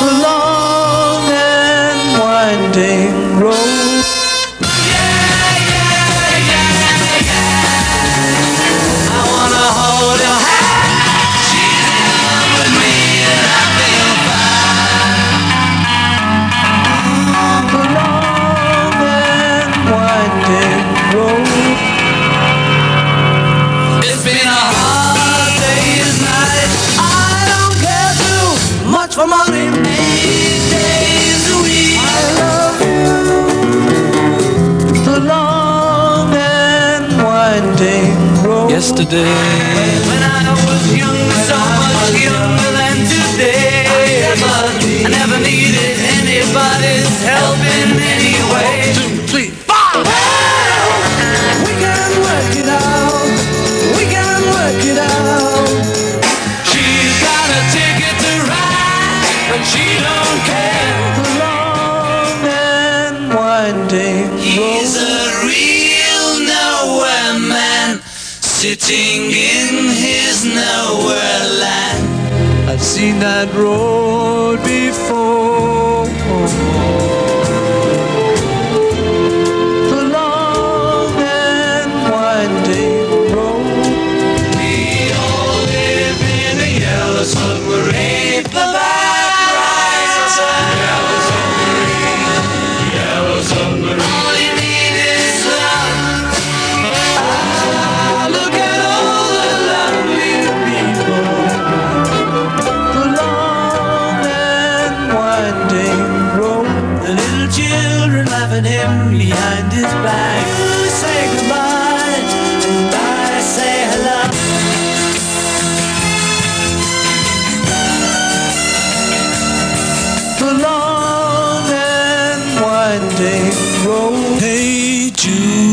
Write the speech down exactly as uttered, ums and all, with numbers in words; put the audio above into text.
the long and winding road. Yeah, yeah, yeah, yeah. I wanna hold your hand. She's in love with me and I feel fine. The long and winding road. It's been a hard day's night. I don't care too much for money. Eight days a week. I love you. The long and winding road. Yesterday, when I was young, so much younger than today, I never needed anybody's help in any way. Two, three, four. We can work it out. We can work it out. She's got a ticket to ride, but she don't care. The long and winding He's road. a real nowhere man, sitting in his nowhere land. I've seen that road before. The long and winding road. We all live in a yellow submarine. The backwards. Yellow submarine. Yellow submarine. All you need is love. Ah, look at all the lovely people. The long and winding road. The little children laughing him behind his back. You say goodbye, and I say hello. The long and winding road. Hey Jude.